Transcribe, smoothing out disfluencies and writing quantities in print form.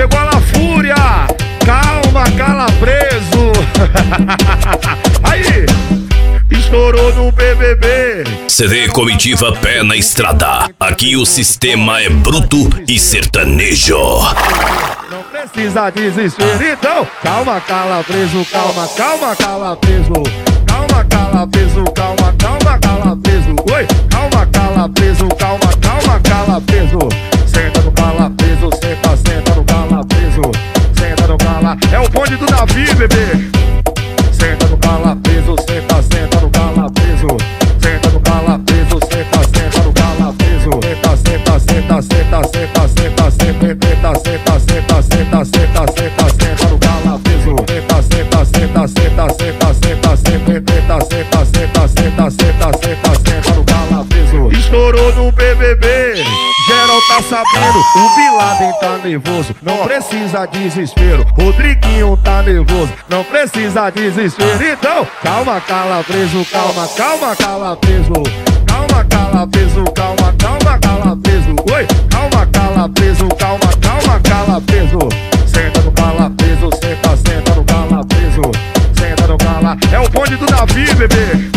Degola Fúria, calma, cala preso. Aí, estourou no BBB. CD Comitiva Pé na Estrada. Aqui o sistema é bruto e sertanejo. Não precisa desistir, então calma, cala preso, calma, calma, cala preso. Calma, cala preso, calma, calma, cala preso. Oi, calma, cala preso, calma, calma, cala preso. Senta no cala preso, senta no cala preso. Senta no cala, é o bonde do Davi, bebê. Senta no cala preso, senta no cala preso. Senta no cala preso, senta no cala preso. Senta no cala preso. Senta no cala preso. Estourou no BBB, geral tá sabendo. O Bin Laden tá nervoso, não precisa desespero. Rodriguinho tá nervoso, não precisa desespero. Então, calma, cala preso, calma, calma, cala preso. Calma, cala preso, calma, calma, cala preso. Oi, calma, cala preso, calma, calma, cala preso. Senta no cala preso, senta no cala preso. Senta no cala, é o bonde do Davi, bebê.